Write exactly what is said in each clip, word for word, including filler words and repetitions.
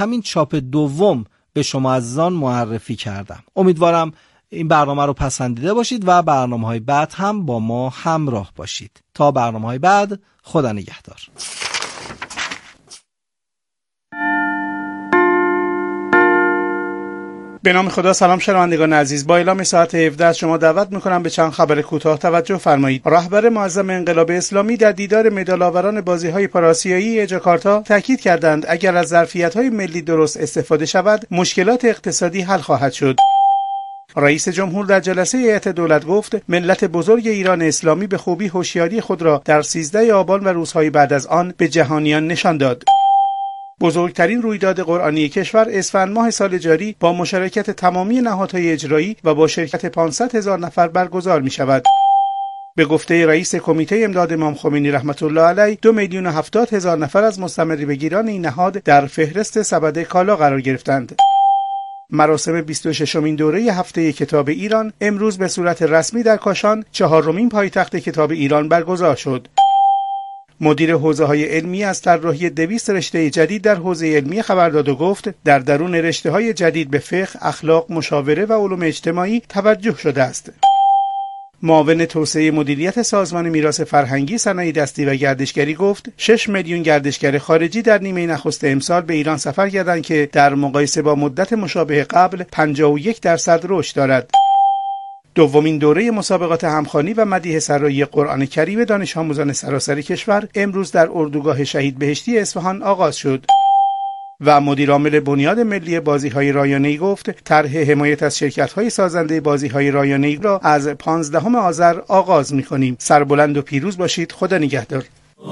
همین چاپ دوم به شما عزیزان معرفی کردم. امیدوارم این برنامه رو پسندیده باشید و برنامه‌های بعد هم با ما همراه باشید. تا برنامه‌های بعد، خدا نگهدار. به نام خدا. سلام شنوندگان عزیز، با اعلام ساعت هفده از شما دعوت میکنم به چند خبر کوتاه توجه فرمایید. رهبر معظم انقلاب اسلامی در دیدار مدال‌آوران بازی‌های پاراسیایی جاکارتا تاکید کردند اگر از ظرفیت‌های ملی درست استفاده شود، مشکلات اقتصادی حل خواهد شد. رئیس جمهور در جلسه هیئت دولت گفت ملت بزرگ ایران اسلامی به خوبی هوشیاری خود را در سیزده آبان و روزهای بعد از آن به جهانیان نشان داد. بزرگترین رویداد قرآنی کشور اسفند ماه سال جاری با مشارکت تمامی نهادهای اجرایی و با شرکت پانصد هزار نفر برگزار می شود. به گفته رئیس کمیته امداد امام خمینی رحمت الله علیه، دو میلیون و هفتاد هزار نفر از مستمری بگیران این نهاد در فهرست سبد کالا قرار گرفتند. مراسم بیست و ششمین دوره هفته کتاب ایران امروز به صورت رسمی در کاشان، چهارمین پایتخت کتاب ایران برگزار شد. مدیر حوزه‌های علمی از طراحی دویست رشته جدید در حوزه علمی خبر داد و گفت در درون رشته‌های جدید به فقه، اخلاق، مشاوره و علوم اجتماعی توجه شده است. معاون توسعه مدیریت سازمان میراث فرهنگی، صنایع دستی و گردشگری گفت شش میلیون گردشگر خارجی در نیمه نخست امسال به ایران سفر کردند که در مقایسه با مدت مشابه قبل پنجاه و یک درصد رشد دارد. دومین دوره مسابقات همخوانی و مدیح سرایی قرآن کریم دانش آموزان سراسر کشور امروز در اردوگاه شهید بهشتی اصفهان آغاز شد. و مدیر عامل بنیاد ملی بازی‌های رایانه‌ای گفت طرح حمایت از شرکت‌های سازنده بازی‌های رایانه‌ای را از پانزدهم آذر آغاز می‌کنیم. سربلند و پیروز باشید. خدا نگهدار.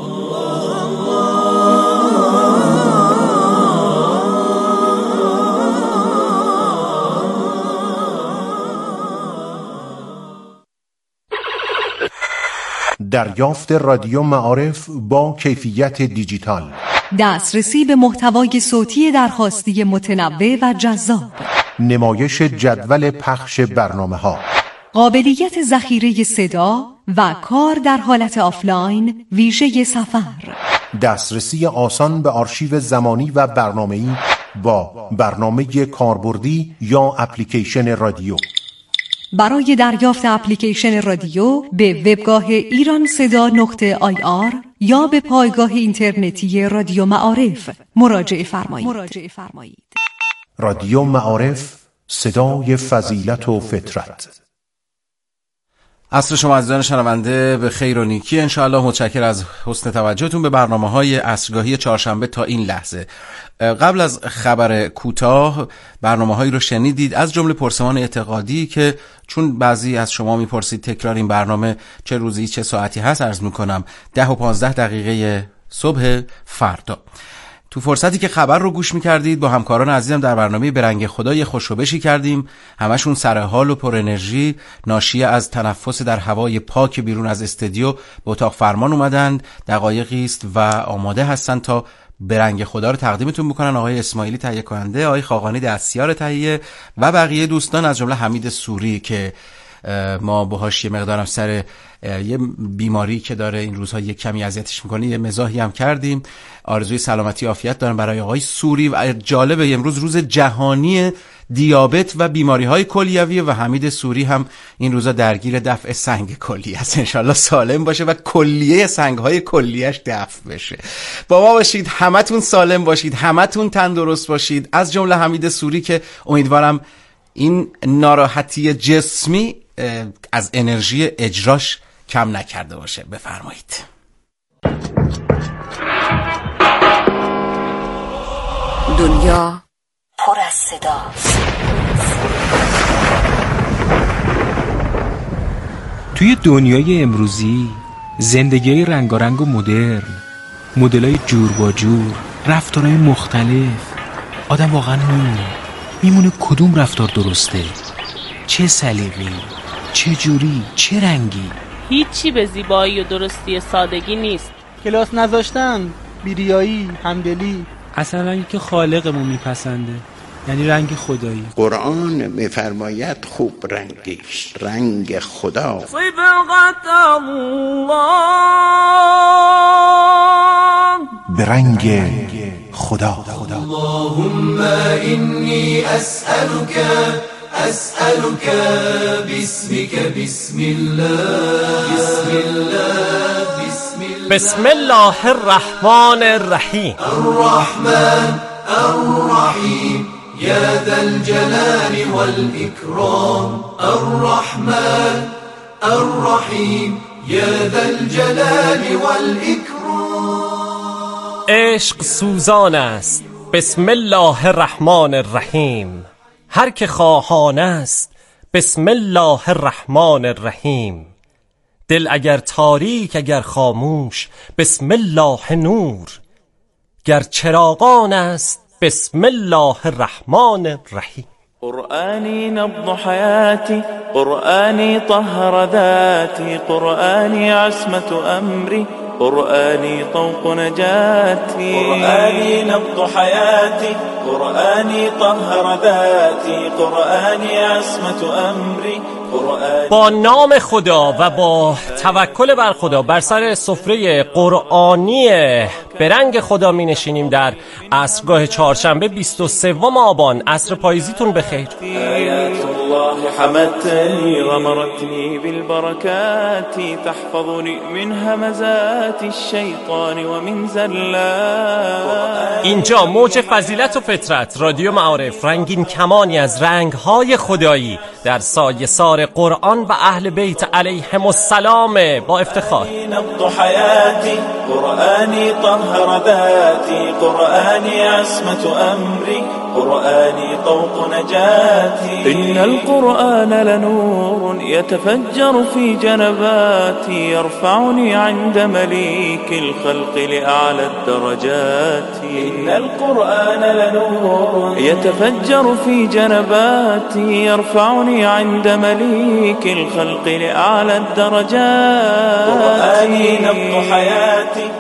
دریافت رادیو معارف با کیفیت دیجیتال، دسترسی به محتوای صوتی درخواستی متنوع و جذاب، نمایش جدول پخش برنامه‌ها، قابلیت ذخیره صدا و کار در حالت آفلاین ویژه سفر، دسترسی آسان به آرشیو زمانی و برنامه‌ای با برنامه کاربردی یا اپلیکیشن رادیو. برای دریافت اپلیکیشن رادیو به وبگاه ایران صدا نقطه آی آر یا به پایگاه اینترنتی رادیو معارف مراجعه فرمایید. رادیو معارف، صدای فضیلت و فطرت. عصر شما عزیزان شنونده به خیر و نیکی انشاءالله. متشکر از حسن توجهتون به برنامه‌های عصرگاهی چهارشنبه تا این لحظه. قبل از خبر کوتاه برنامه‌هایی رو شنیدید، از جمله پرسمان اعتقادی که چون بعضی از شما میپرسید تکرار این برنامه چه روزی چه ساعتی هست، عرض میکنم ده و پانزده دقیقه صبح فردا. تو فرصتی که خبر رو گوش میکردید با همکاران عزیزم در برنامه به رنگ خدا یه خوشوبشی کردیم. همشون سر حال و پر انرژی، ناشی از تنفس در هوای پاک بیرون از استودیو به اتاق فرمان اومدند. دقایقی است و آماده هستن تا به رنگ خدا رو تقدیمتون بکنن. آقای اسماعیلی تهیه کننده، آقای خاقانی دستیار تهیه و بقیه دوستان از جمله حمید سوری که ما باهاش یه مقدارم سر یه بیماری که داره این روزها یه کمی اذیتش میکنه یه مزاحی هم کردیم. آرزوی سلامتی عافیت دارم برای آقای سوری و جالبه امروز روز جهانی دیابت و بیماری‌های کلیویه و حمید سوری هم این روزا درگیر دفع سنگ کلی است. انشالله سالم باشه و کلیه سنگ‌های کلیه‌اش دفع بشه. با ما باشید، همتون سالم باشید، همتون تندرست باشید، از جمله حمید سوری که امیدوارم این ناراحتی جسمی از انرژی اجراش کم نکرده باشه. بفرمایید. دنیا پر از صداست. توی دنیای امروزی زندگی رنگارنگ و مدرن، مدلای جور با جور، رفتارهای مختلف، آدم واقعا میمونه میمونه کدوم رفتار درسته، چه سلیقه‌ای، چه جوری، چه رنگی. هیچی به زیبایی و درستی سادگی نیست. کلاس نذاشتن، بیریایی، همدلی، اصلا رنگی که خالقمون میپسنده، یعنی رنگ خدایی. قرآن میفرماید خوب رنگیش رنگ خدا. صبغت الله، به رنگ خدا. اللهم انی اسألک اسألک باسمک بسم الله بسم الله بسم الله بسم الله الرحمن الرحیم الرحمن الرحیم یا ذا الجلال والإکرام الرحمن الرحیم یا ذا الجلال والإکرام. عشق سوزان است، بسم الله الرحمن الرحیم. هر که خواهان است، بسم الله الرحمن الرحیم. دل اگر تاریک اگر خاموش، بسم الله نور. گر چراغان است، بسم الله الرحمن الرحیم. قرآني نبض حياتي، قرآني طهر ذاتي، قرآني عصمة أمري، قرآني طوق نجاتي. قرآني نبض حياتي، قرآني طهر ذاتي، قرآني عصمة أمري. با نام خدا و با توکل بر خدا بر سر سفره قرآنی به رنگ خدا می نشینیم در عصرگاه چهارشنبه بیست و سوم آبان. عصر پاییزیتون بخیر. آیات الله حمدتنی غمرتنی بالبرکات، تحفظنی من همزات الشیطان و من زلات. اینجا موج فضیلت و فطرت، رادیو معارف، رنگین کمانی از رنگهای خدایی در سایه سار قرآن و اهل بیت علیهم السلام. با افتخار نبض حیاتی، قرآنی طهر ذاتی، قرآنی عصمت امری، قرآنی طوق نجاتی. إن القرآن لنور يتفجر في جنباتي، يرفعني عند مليك الخلق لأعلى الدرجات. إن القرآن لنور يتفجر في جنباتي، يرفعني عند مليك الخلق لأعلى الدرجات. قرآني نبض حياتي،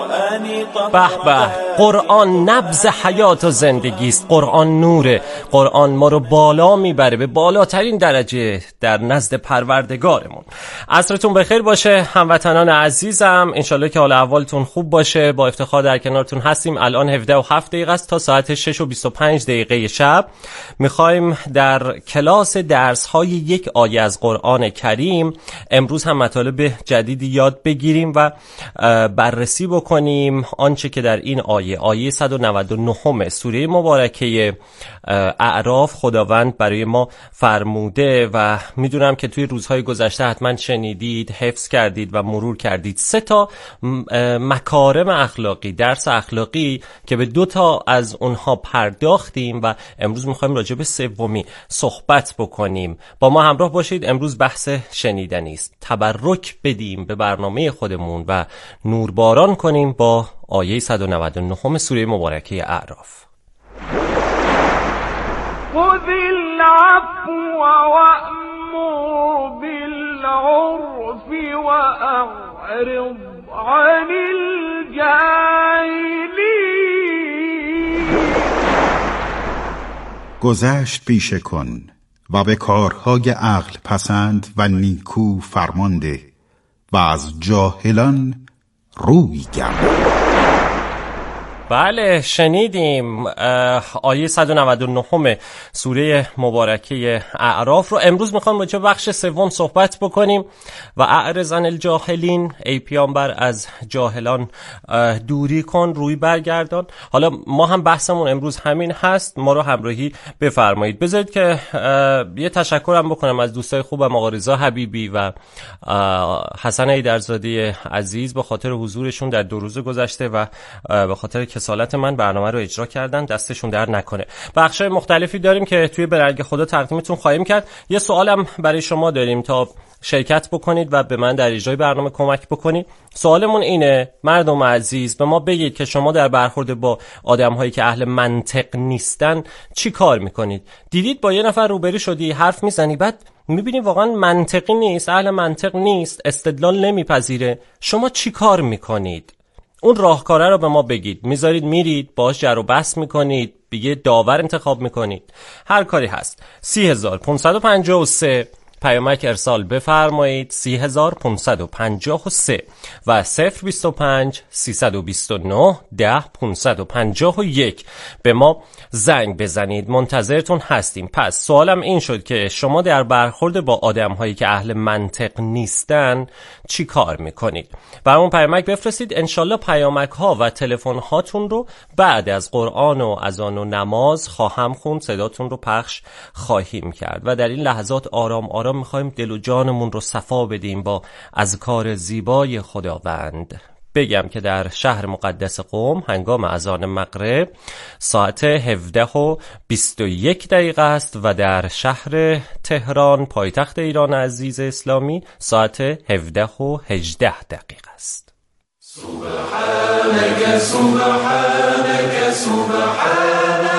به به، قرآن نبض حیات و زندگی است. قرآن نوره. قرآن ما رو بالا میبره به بالاترین درجه در نزد پروردگارمون. عصرتون بخیر باشه هموطنان عزیزم. انشالله که حال احوالتون خوب باشه. با افتخار در کنارتون هستیم. الان هفده و هفت دقیقه است تا ساعت شش و بیست و پنج دقیقه شب. میخوایم در کلاس درس های یک آیه از قرآن کریم امروز هم مطالب جدیدی یاد بگیریم و بررسی بکنیم آنچه که در این آیه آیه صد و نود و نه سوره مبارکه اعراف خداوند برای ما فرموده و میدونم که توی روزهای گذشته حتما شنیدید، حفظ کردید و مرور کردید. سه تا مکارم اخلاقی، درس اخلاقی که به دو تا از اونها پرداختیم و امروز میخوایم راجع به سومی صحبت بکنیم. با ما همراه باشید. امروز بحث شنیدنی است. تبرک بدیم به برنامه خودمون و نورباران کنیم با آیه صد و نود و نه سوره مبارکه اعراف. خذ العفو وأمر بالعرف وأعرض عن الجاهلين. گذشت پیشه کن و به کارهای عقل پسند و نیکو فرمانده و از جاهلان روی گردان. بله شنیدیم آیه صد و نود و نه سوره مبارکه اعراف رو. امروز میخوام راجع به بخش سوم صحبت بکنیم و اعرض عن الجاهلین، ای پیامبر از جاهلان دوری کن، روی برگردان. حالا ما هم بحثمون امروز همین هست، ما رو همراهی بفرمایید. بذارید که یه تشکرم بکنم از دوستای خوبم آقا رضا حبیبی و حسن ایدرزاده عزیز به خاطر حضورشون در دو روز گذشته و به خاطر کسالت من برنامه رو اجرا کردن. دستشون در نکنه. بخشای مختلفی داریم که توی برنگ خدا تقدیمتون خواهیم کرد. یه سوالم برای شما داریم تا شرکت بکنید و به من در اجرای برنامه کمک بکنید. سوالمون اینه مردم عزیز، به ما بگید که شما در برخورد با آدم‌هایی که اهل منطق نیستن چی کار میکنید؟ دیدید با یه نفر روبرو شدی، حرف میزنی، بعد میبینی واقعا منطقی نیست، اهل منطق نیست، استدلال نمیپذیره، شما چی کار میکنید؟ اون راهکاره رو به ما بگید. میذارید میرید باهاش جر و بحث میکنید، دیگه داور انتخاب میکنید، هر کاری هست. سی هزار پانصد و پنجاه و سه پیامک ارسال بفرمایید سی هزار و پانصد و پنجاه و سه و صفر بیست و پنج سیصد و بیست و نه ده پانصد و پنجاه و یک به ما زنگ بزنید. منتظرتون هستیم. پس سوالم این شد که شما در برخورد با آدم هایی که اهل منطق نیستن چی کار میکنید؟ برامون پیامک بفرستید. انشالله پیامک ها و تلفن هاتون رو بعد از قرآن و اذان و نماز خواهم خوند، صداتون رو پخش خواهیم کرد و در این لحظات آرام آرام میخوایم دل و جانمون رو صفا بدیم با اذکار زیبای خداوند. بگم که در شهر مقدس قم هنگام اذان مغرب ساعت هفده و بیست و یک دقیقه است و در شهر تهران پایتخت ایران عزیز اسلامی ساعت هفده و هجده دقیقه است. سبحانك سبحانك سبحانك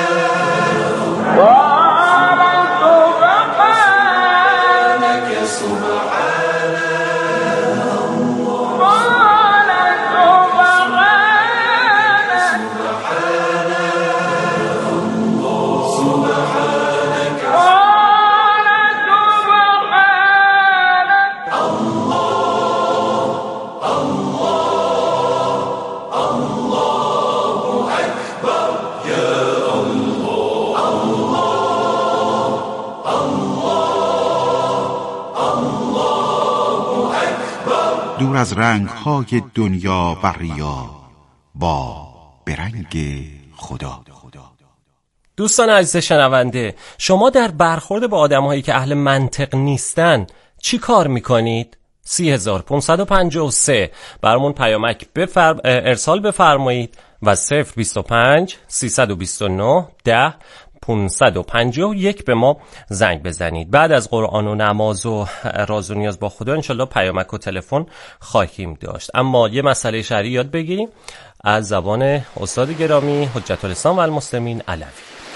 دور از رنگ های دنیا و ریا با برنگ خدا. دوستان عزیز شنونده، شما در برخورد با آدم هایی که اهل منطق نیستن چی کار میکنید؟ سی هزار و پانصد و پنجاه و سه برامون پیامک بفرم... ارسال بفرمایید و صفر بیست و پنج سیصد و بیست و نه ده پانصد و پنجاه و یک به ما زنگ بزنید. بعد از قرآن و نماز و راز و نیاز با خدا انشالله پیامک و تلفن خواهیم داشت. اما یه مسئله شرعی یاد بگیریم از زبان استاد گرامی حجت الاسلام و المسلمین علوی.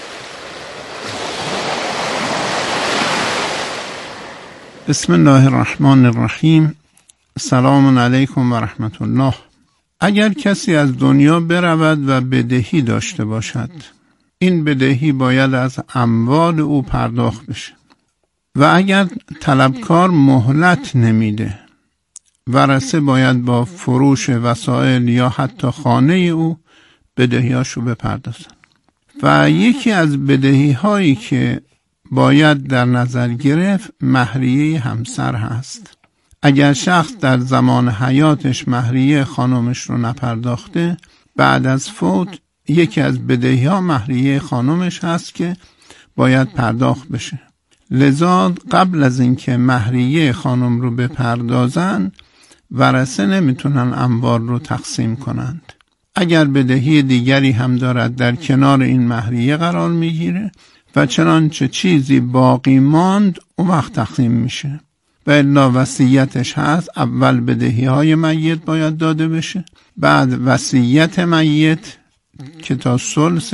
بسم الله الرحمن الرحیم. سلام علیکم و رحمت الله. اگر کسی از دنیا برود و بدهی داشته باشد، این بدهی باید از اموال او پرداخت بشه و اگر طلبکار مهلت نمیده، ورثه باید با فروش وسایل یا حتی خانه او بدهیاشو بپردازن. و یکی از بدهی هایی که باید در نظر گرفت مهریه همسر هست. اگر شخص در زمان حیاتش مهریه خانمش رو نپرداخته، بعد از فوت یکی از بدهی ها مهریه خانمش هست که باید پرداخت بشه. لذا قبل از اینکه مهریه خانم رو بپردازن، ورثه نمیتونن اموال رو تقسیم کنند. اگر بدهی دیگری هم دارد در کنار این مهریه قرار میگیره و چنانچه چیزی باقی ماند اون وقت تقسیم میشه. و الا وصیتش هست، اول بدهی های میت باید داده بشه، بعد وصیت میت که تا ثلث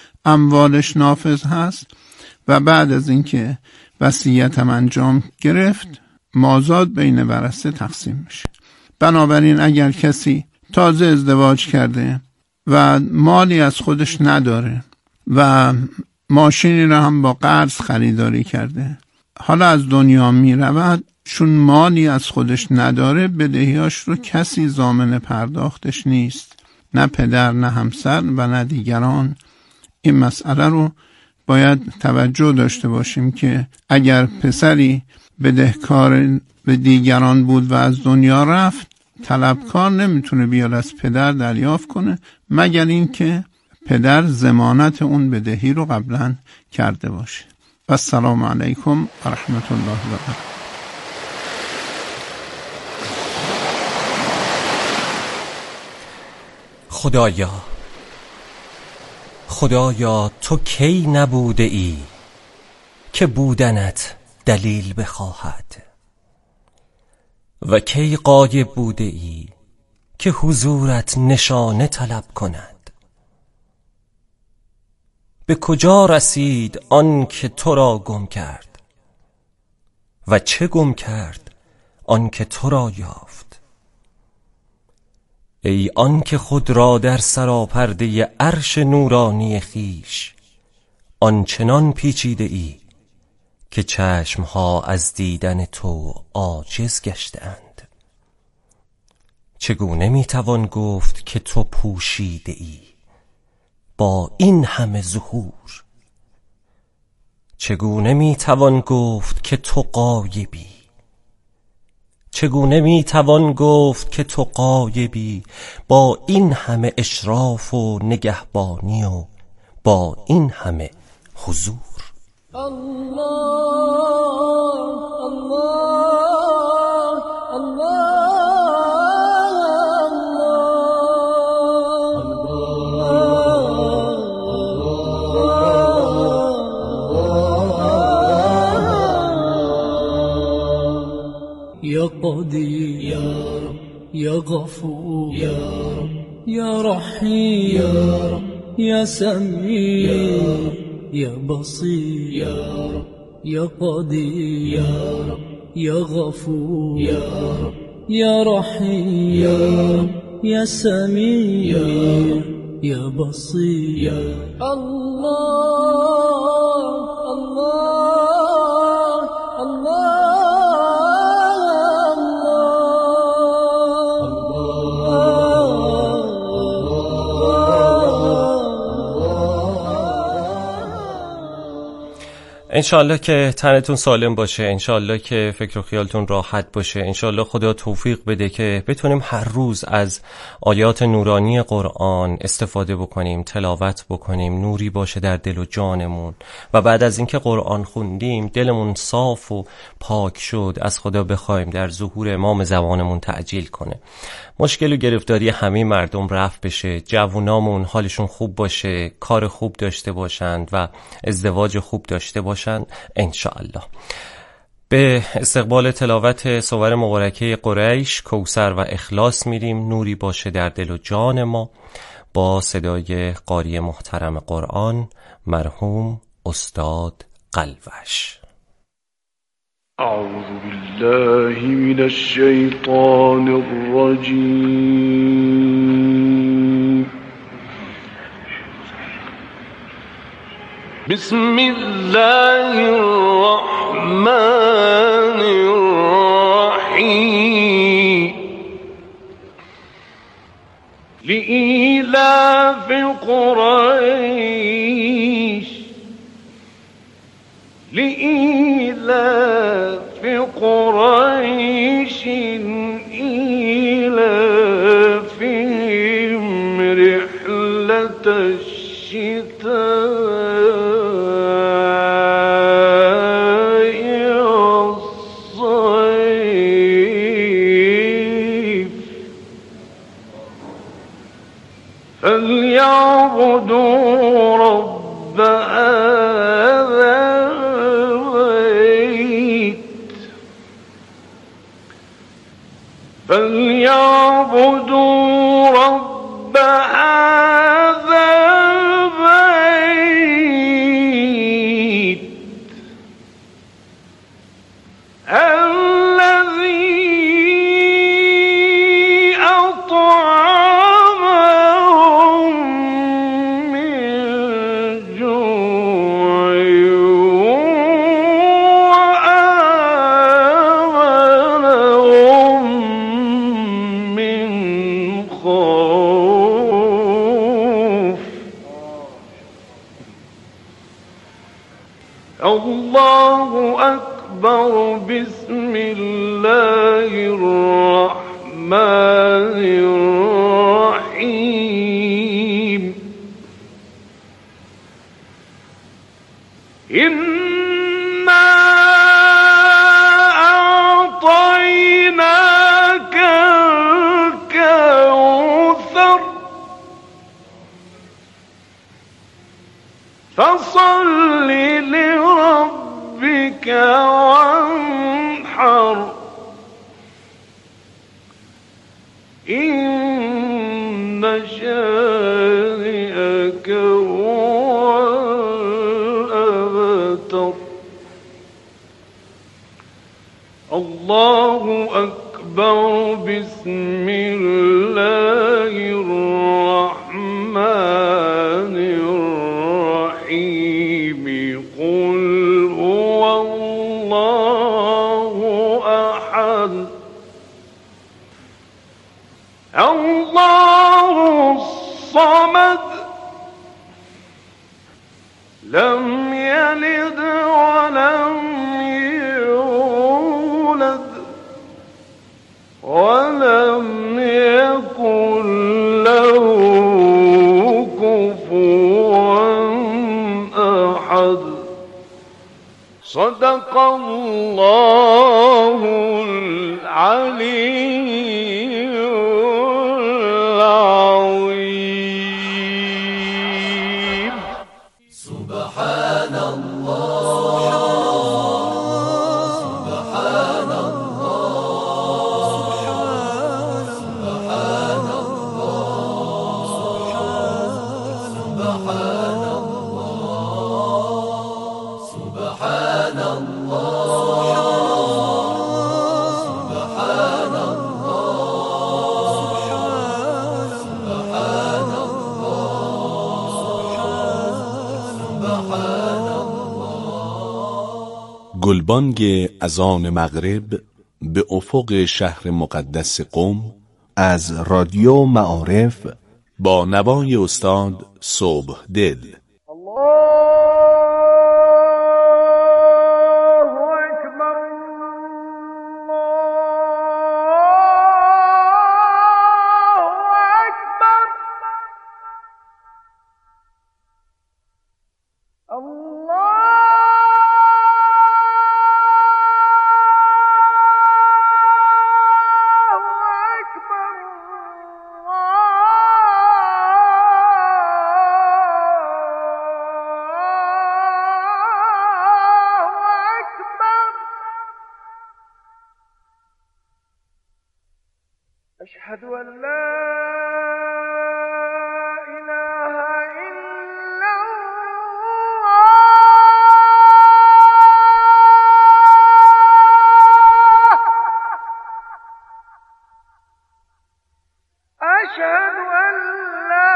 اموالش نافذ هست و بعد از اینکه وصیت هم انجام گرفت مازاد بین ورثه تقسیم میشه. بنابراین اگر کسی تازه ازدواج کرده و مالی از خودش نداره و ماشینی را هم با قرض خریداری کرده، حالا از دنیا می رود، چون مالی از خودش نداره بدهیاش رو کسی ضامن پرداختش نیست، نه پدر نه همسر و نه دیگران. این مسئله رو باید توجه داشته باشیم که اگر پسری بدهکار به دیگران بود و از دنیا رفت، طلبکار نمیتونه بیاد از پدر دریافت کنه مگر اینکه پدر ضمانت اون بدهی رو قبلا کرده باشه. و السلام علیکم و رحمت الله و برکاته. خدایا خدایا تو کی نبوده ای که بودنت دلیل بخواهد و کی غایب بوده ای که حضورت نشانه طلب کند. به کجا رسید آن که تو را گم کرد و چه گم کرد آن که تو را یافت؟ ای آن که خود را در سراپرده عرش نورانی خیش آنچنان پیچیده ای که چشمها از دیدن تو عاجز گشتند. چگونه میتوان گفت که تو پوشیده ای با این همه ظهور؟ چگونه میتوان گفت که تو غایبی؟ چگونه میتوان گفت که تو غایبی با این همه اشراف و نگهبانی و با این همه حضور؟ الله الله الله يا قدير يا غفور يا رحيم يا سميع يا بصير يا قدير يا غفور يا رحيم يا سميع يا بصير الله الله الله انشالله که تنتون سالم باشه، انشالله که فکر و خیالتون راحت باشه، انشالله خدا توفیق بده که بتونیم هر روز از آیات نورانی قرآن استفاده بکنیم، تلاوت بکنیم، نوری باشه در دل و جانمون و بعد از اینکه قرآن خوندیم دلمون صاف و پاک شد از خدا بخوایم در ظهور امام زمانمون تعجیل کنه، مشکل و گرفتاری همه مردم رفع بشه، جوونامون حالشون خوب باشه، کار خوب داشته باشند و ازدواج خوب داشته باشند انشاءالله. به استقبال تلاوت سور مبارکه قریش، کوثر و اخلاص میریم. نوری باشه در دل و جان ما با صدای قاری محترم قرآن مرحوم استاد قلوش. اعوذ بالله من الشیطان الرجیم. بسم الله الرحمن الرحیم. لإیلاف قریش لإیلاف قریش إیلافهم رحلة الشتاء فليعبدوا رب هذا البيت فليعبدوا رب هذا البيت الذي أطعمهم من جوع وآمنهم من خوف. الله أكبر. بسم الله الرحمن الرحيم. إنا أعطيناك الكوثر فصل لربك وانحر إن شانئك هو الأبتر. الله أكبر. بسم الله الرحمن الرحيم. قل هو يلد ولم يولد ولم يكن له كفوا أحد. صدق الله العلي العظيم. سبحان الله سبحان الله سبحان الله سبحان الله سبحان الله سبحان گلبانگ اذان مغرب به افق شهر مقدس قم از رادیو معارف با نوای استاد صبح دل. أشهد أن لا إله إلا الله. أشهد أن لا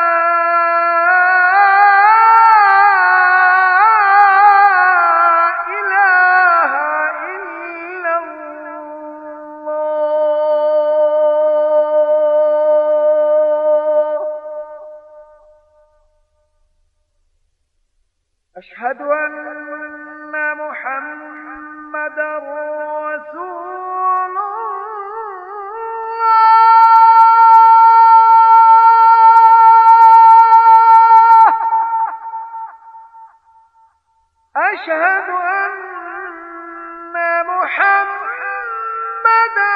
أشهد أن محمدًا رسول الله. أشهد أن محمدًا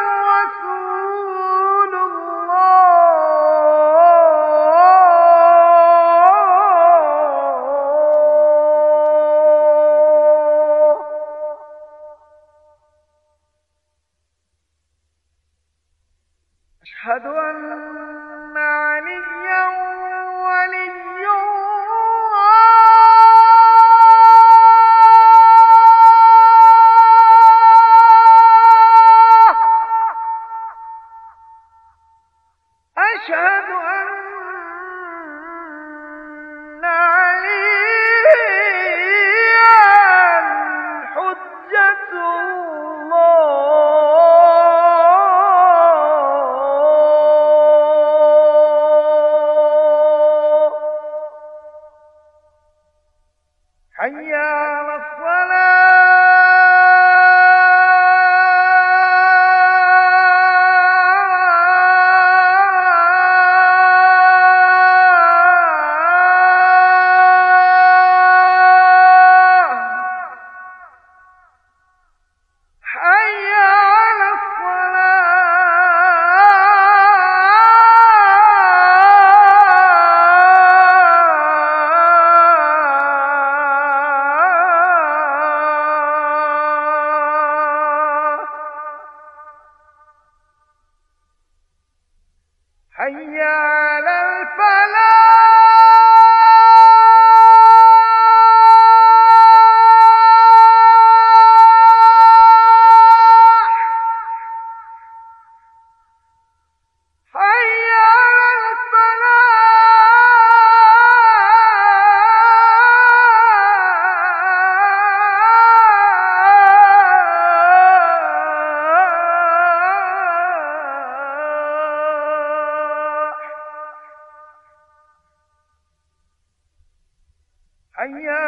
رسول أشهد أن عليا ولي الله. أشهد أن عليا حجة الله. حي على الصلاة.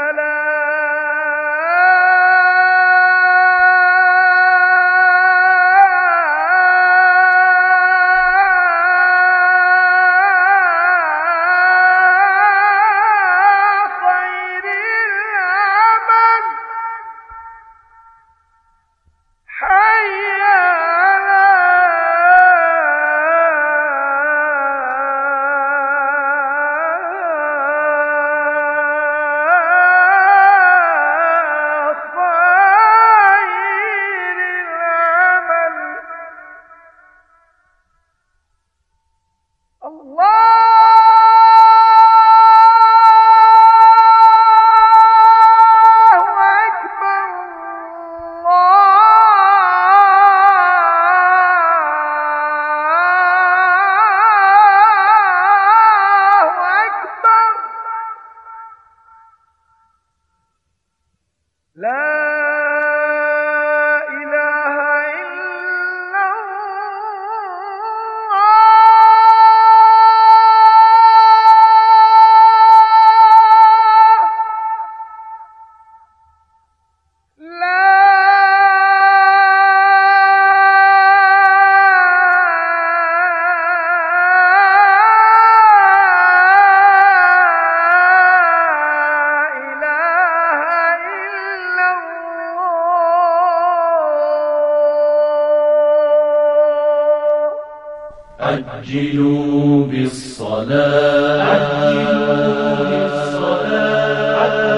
عجلوا بالصلاة عجلوا بالصلاة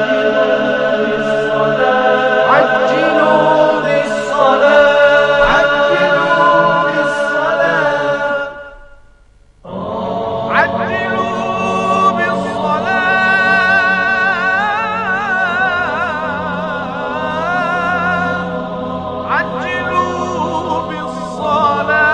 عجلوا بالصلاة عجلوا بالصلاة عجلوا بالصلاة عجلوا بالصلاة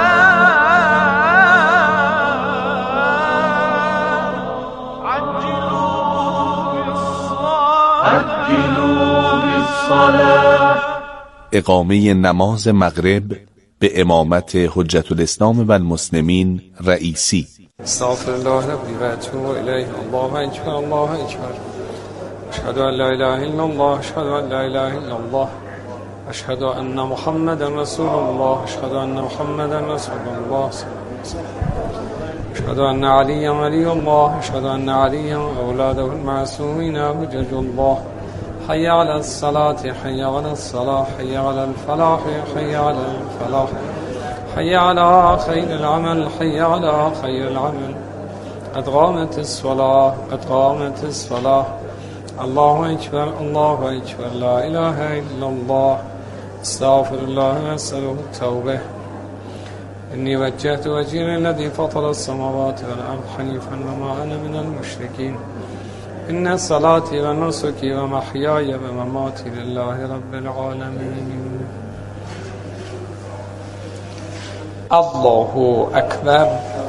اقامه نماز مغرب به امامت حجت الاسلام و المسلمین رئیسی. استغفر الله ربی و اتوب الیه. الله اکبر الله اکبر. اشهد ان لا اله الا الله اشهد ان لا اله الا الله اشهد ان محمدا رسول الله اشهد ان محمدا رسول الله اشهد ان علیا ولی الله اشهد ان علیا اولاده المعصومین حجج الله. حي على الصلاة حي على الصلاة حي على الفلاح حي على الفلاح حي على خير العمل حي على خير العمل. قد قامت الصلاة قد قامت الصلاة. الله أكبر الله أكبر لا إله إلا الله. استغفر الله وأسأله التوبة. إني وجهت وجهي الذي فطر السماوات والأرض حنيفا وما أنا من المشركين. إن صلاتي ونسكي ومحياي ومماتي لله رب العالمين. الله أكبر.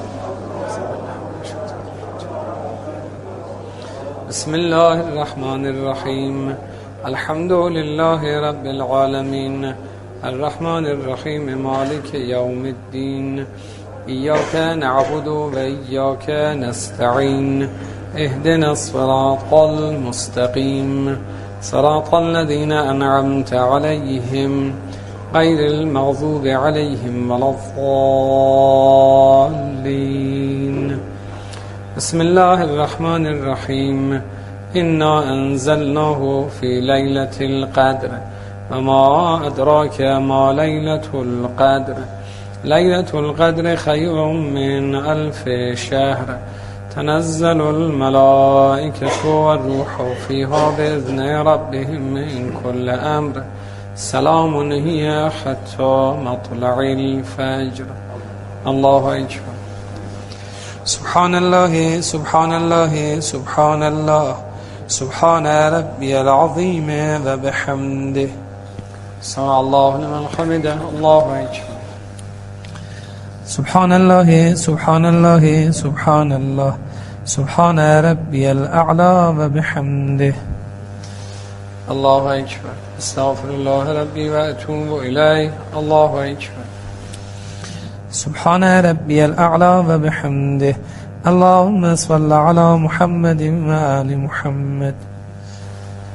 بسم الله الرحمن الرحيم. الحمد لله رب العالمين الرحمن الرحيم مالك يوم الدين. إياك نعبد وإياك نستعين. اهدنا الصراط المستقيم صراط الذين أنعمت عليهم غير المغضوب عليهم ولا الضالين. بسم الله الرحمن الرحيم. إنا أنزلناه في ليلة القدر وما أدراك ما ليلة القدر. ليلة القدر خير من ألف شهر. تنزل الملائكة والروح فيها بإذن ربهم من كل أمر. سلام هي حتى مطلع الفجر. الله أكبر. سبحان الله سبحان الله سبحان الله سبحان ربي العظيم وبحمده. سمع الله لمن حمده. الله أكبر. سبحان الله سبحان الله سبحان الله سبحان ربي الأعلى وبحمده. الله أكبر. استغفر الله ربي وأتوب إليه. الله أكبر. سبحان ربي الأعلى وبحمده. اللهم صل على محمد وآل محمد.